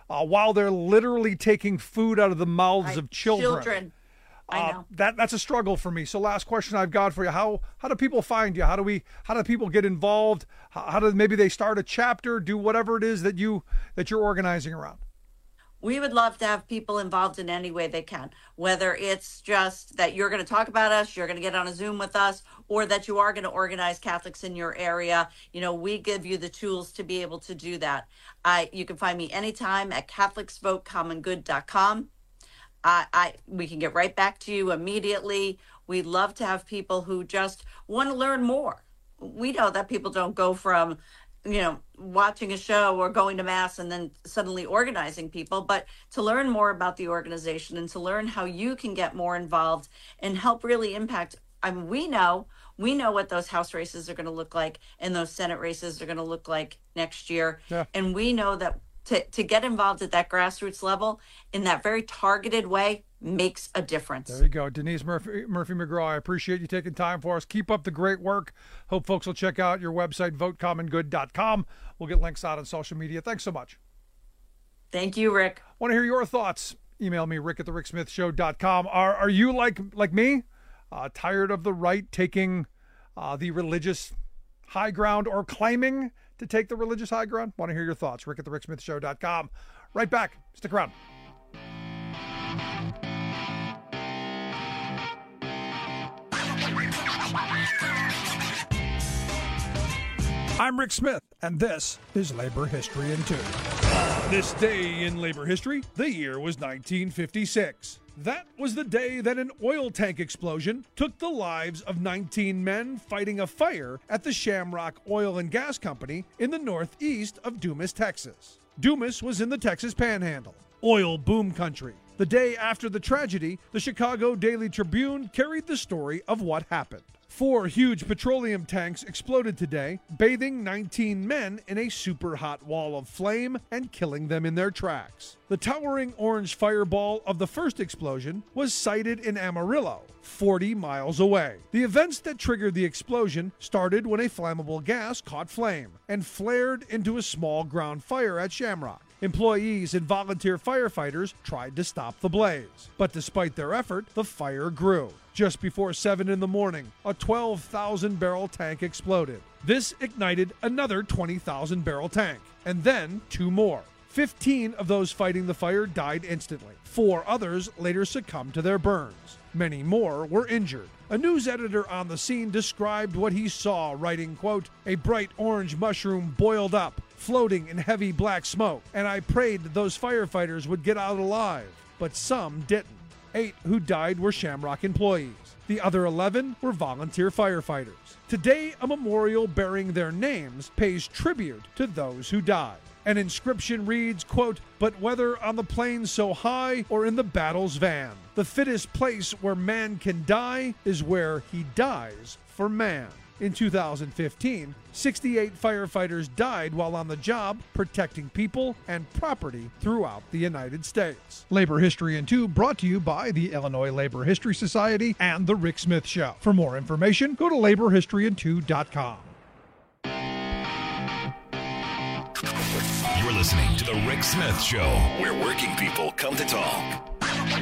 uh, while they're literally taking food out of the mouths
I,
of children.
Children. I know.
Uh, that that's a struggle for me. So last question I've got for you. How how do people find you? How do we how do people get involved? How, how do maybe they start a chapter, do whatever it is that you that you're organizing around?
We would love to have people involved in any way they can, whether it's just that you're going to talk about us, you're going to get on a Zoom with us, or that you are going to organize Catholics in your area. You know, we give you the tools to be able to do that. I you can find me anytime at Catholics Vote Common Good dot com. I, I we can get right back to you immediately. We love to have people who just want to learn more. We know that people don't go from, you know, watching a show or going to mass and then suddenly organizing people, but to learn more about the organization and to learn how you can get more involved and help really impact. I mean, we know, we know what those House races are going to look like and those Senate races are going to look like next year.
Yeah.
And we know that To, to get involved at that grassroots level in that very targeted way makes a difference.
There you go. Denise Murphy, Murphy McGraw, I appreciate you taking time for us. Keep up the great work. Hope folks will check out your website, vote common good dot com. We'll get links out on social media. Thanks so much.
Thank you, Rick.
Want to hear your thoughts? Email me, rick at the rick smith show dot com. Are, are you like, like me, uh, tired of the right taking uh, the religious high ground or claiming to take the religious high ground? Want to hear your thoughts? Rick at the rick smith show dot com. Right back. Stick around. I'm Rick Smith, and this is Labor History in Two. This day in labor history, the year was nineteen fifty-six. That was the day that an oil tank explosion took the lives of nineteen men fighting a fire at the Shamrock Oil and Gas Company in the northeast of Dumas, Texas. Dumas was in the Texas Panhandle, oil boom country. The day after the tragedy, the Chicago Daily Tribune carried the story of what happened. Four huge petroleum tanks exploded today, bathing nineteen men in a super hot wall of flame and killing them in their tracks. The towering orange fireball of the first explosion was sighted in Amarillo, forty miles away. The events that triggered the explosion started when a flammable gas caught flame and flared into a small ground fire at Shamrock. Employees and volunteer firefighters tried to stop the blaze, but despite their effort, the fire grew. Just before seven in the morning, a twelve thousand barrel tank exploded. This ignited another twenty thousand barrel tank, and then two more. fifteen of those fighting the fire died instantly. Four others later succumbed to their burns. Many more were injured. A news editor on the scene described what he saw, writing, quote, "A bright orange mushroom boiled up, floating in heavy black smoke, and I prayed that those firefighters would get out alive, but some didn't. Eight who died were Shamrock employees. The other eleven were volunteer firefighters. Today, a memorial bearing their names pays tribute to those who died. An inscription reads, quote, "But whether on the plains so high or in the battle's van, the fittest place where man can die is where he dies for man." In two thousand fifteen, sixty-eight firefighters died while on the job protecting people and property throughout the United States. Labor History in Two brought to you by the Illinois Labor History Society and The Rick Smith Show. For more information, go to labor history in two dot com.
You're listening to The Rick Smith Show, where working people come to talk.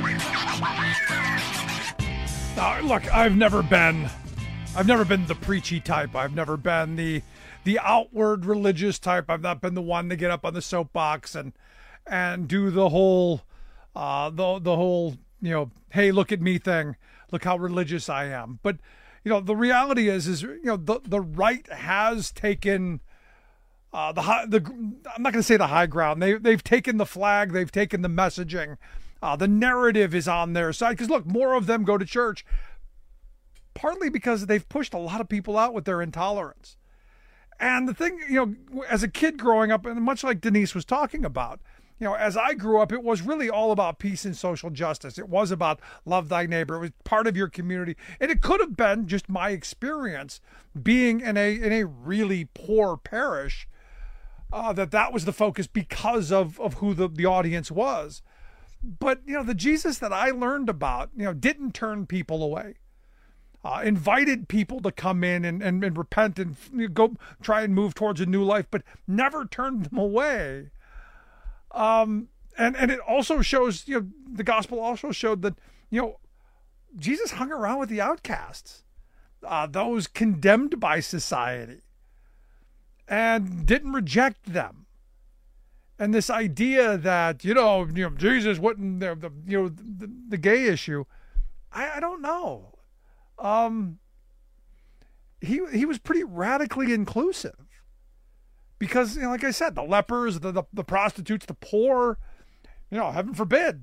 Now, look, I've never been... I've never been the preachy type. I've never been the the outward religious type. I've not been the one to get up on the soapbox and and do the whole uh, the the whole you know, hey, look at me thing. Look how religious I am. But you know, the reality is is you know the the right has taken uh, the high, the I'm not going to say the high ground. They they've taken the flag. They've taken the messaging. Uh, the narrative is on their side because look, more of them go to church. Partly because they've pushed a lot of people out with their intolerance. And the thing, you know, as a kid growing up, and much like Denise was talking about, you know, as I grew up, it was really all about peace and social justice. It was about love thy neighbor. It was part of your community. And it could have been just my experience being in a in a really poor parish, uh, that that was the focus because of, of who the, the audience was. But, you know, the Jesus that I learned about, you know, didn't turn people away. Uh, invited people to come in and, and, and repent and go try and move towards a new life, but never turned them away. Um, And and it also shows, you know, the gospel also showed that, you know, Jesus hung around with the outcasts, uh, those condemned by society, and didn't reject them. And this idea that, you know, you know Jesus wouldn't, the, the you know, the, the gay issue, I, I don't know. Um, he he was pretty radically inclusive because, you know, like I said, the lepers, the, the the prostitutes, the poor, you know, heaven forbid.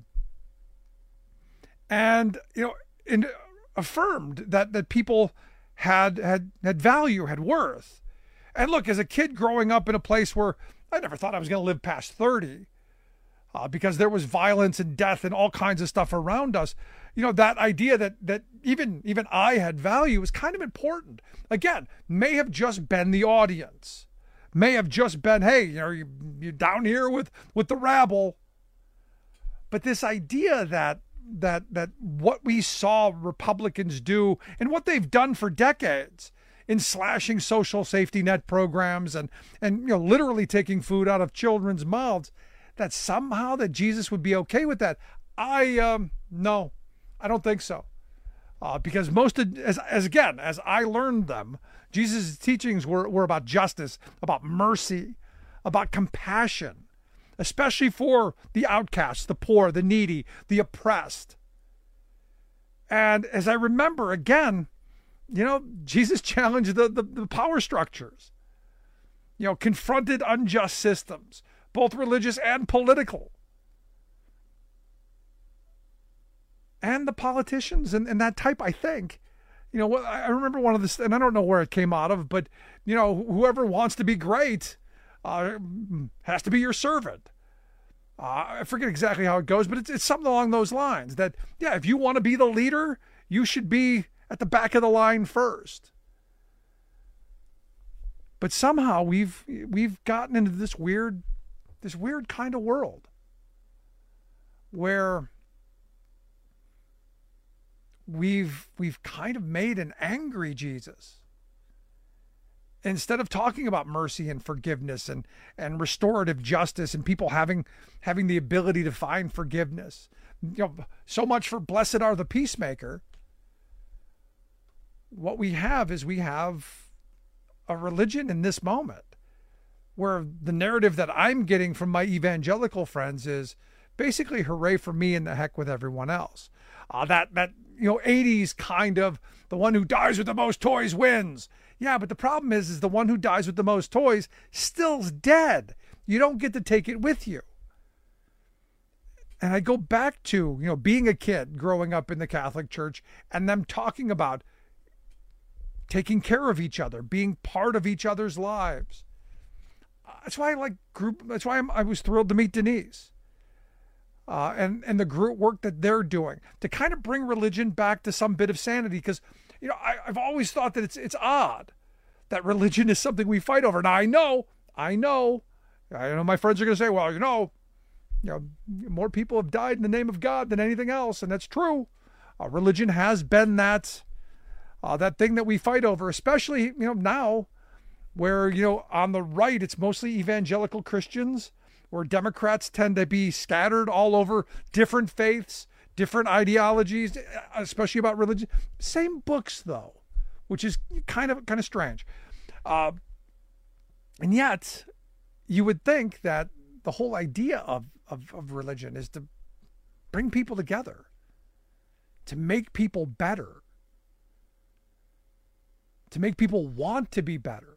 And, you know, and affirmed that, that people had, had, had value, had worth. And look, as a kid growing up in a place where I never thought I was going to live past thirty, uh, because there was violence and death and all kinds of stuff around us, you know, that idea that, that even, even I had value was kind of important. Again, may have just been the audience, may have just been, hey, you know, you, you're down here with, with the rabble. But this idea that that that what we saw Republicans do and what they've done for decades in slashing social safety net programs and and you know literally taking food out of children's mouths, that somehow that Jesus would be okay with that. I um no, I don't think so. Uh, because most of, as as again as I learned them, Jesus' teachings were were about justice, about mercy, about compassion. Especially for the outcasts, the poor, the needy, the oppressed. And as I remember, again, you know, Jesus challenged the, the, the power structures, you know, confronted unjust systems, both religious and political. And the politicians and, and that type, I think, you know, I remember one of the, and I don't know where it came out of, but, you know, whoever wants to be great Uh, has to be your servant. Uh, I forget exactly how it goes, but it's, it's something along those lines that, yeah, if you want to be the leader, you should be at the back of the line first. But somehow we've, we've gotten into this weird, this weird kind of world where we've, we've kind of made an angry Jesus. Instead of talking about mercy and forgiveness and, and restorative justice and people having having the ability to find forgiveness, you know, so much for blessed are the peacemaker. What we have is we have a religion in this moment where the narrative that I'm getting from my evangelical friends is basically hooray for me and the heck with everyone else. Uh, that that you know eighties kind of the one who dies with the most toys wins. Yeah, but the problem is, is the one who dies with the most toys still's dead. You don't get to take it with you. And I go back to, you know, being a kid growing up in the Catholic Church and them talking about taking care of each other, being part of each other's lives. That's why I like group. That's why I'm, I was thrilled to meet Denise. Uh, and, and the group work that they're doing to kind of bring religion back to some bit of sanity. Because, you know, I, I've always thought that it's it's odd that religion is something we fight over. Now, I know, I know, I know my friends are going to say, well, you know, you know, more people have died in the name of God than anything else. And that's true. Uh, religion has been that, uh, that thing that we fight over, especially, you know, now where, you know, on the right, it's mostly evangelical Christians, where Democrats tend to be scattered all over different faiths, different ideologies, especially about religion. Same books, though, which is kind of kind of strange. Uh, and yet, you would think that the whole idea of, of, of religion is to bring people together, to make people better, to make people want to be better.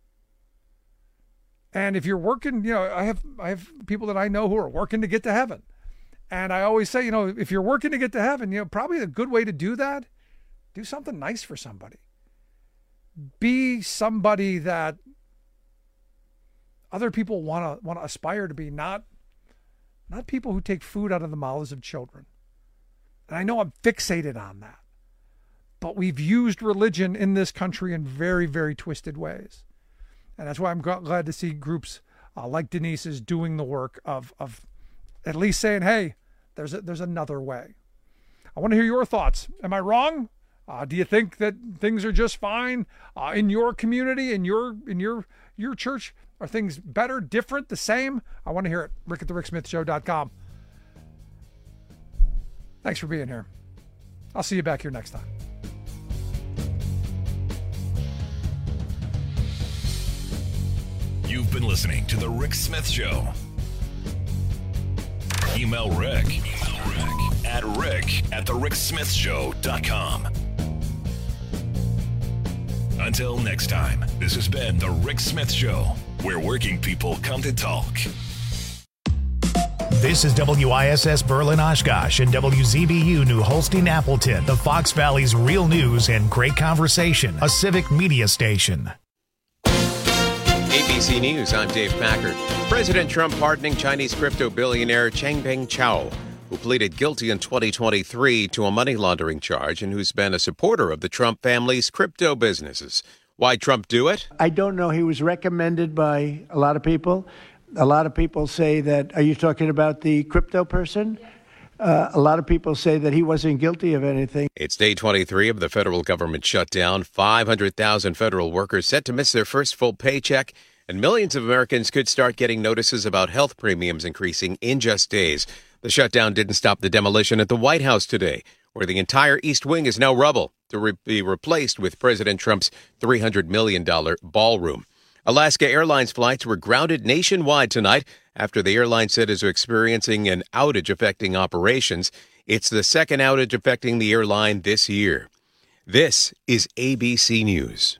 And if you're working, you know, I have I have people that I know who are working to get to heaven. And I always say, you know, if you're working to get to heaven, you know, probably a good way to do that, do something nice for somebody. Be somebody that other people want to want to aspire to be, not not people who take food out of the mouths of children. And I know I'm fixated on that. But we've used religion in this country in very, very twisted ways. And that's why I'm glad to see groups uh, like Denise's doing the work of of at least saying, hey, there's a, there's another way. I want to hear your thoughts. Am I wrong? Uh, do you think that things are just fine uh, in your community, in your in your your church? Are things better, different, the same? I want to hear it. Rick at the Rick Smith Show dot com. Thanks for being here. I'll see you back here next time.
You've been listening to The Rick Smith Show. Email Rick, Email Rick at rick at the rick smith show dot com. Until next time, this has been The Rick Smith Show, where working people come to talk.
This is W I S S Berlin Oshkosh and W Z B U New Holstein Appleton, the Fox Valley's real news and great conversation, a civic media station.
A B C News, I'm Dave Packard. President Trump pardoning Chinese crypto billionaire Changpeng Zhao, who pleaded guilty in twenty twenty-three to a money laundering charge and who's been a supporter of the Trump family's crypto businesses. Why'd Trump do it?
I don't know. He was recommended by a lot of people. A lot of people say that, are you talking about the crypto person? Uh, a lot of people say that he wasn't guilty of anything.
It's day twenty-three of the federal government shutdown. five hundred thousand federal workers set to miss their first full paycheck, and millions of Americans could start getting notices about health premiums increasing in just days. The shutdown didn't stop the demolition at the White House today, where the entire East Wing is now rubble to re- be replaced with President Trump's three hundred million dollars ballroom. Alaska Airlines flights were grounded nationwide tonight after the airline said it is experiencing an outage affecting operations. It's the second outage affecting the airline this year. This is A B C News.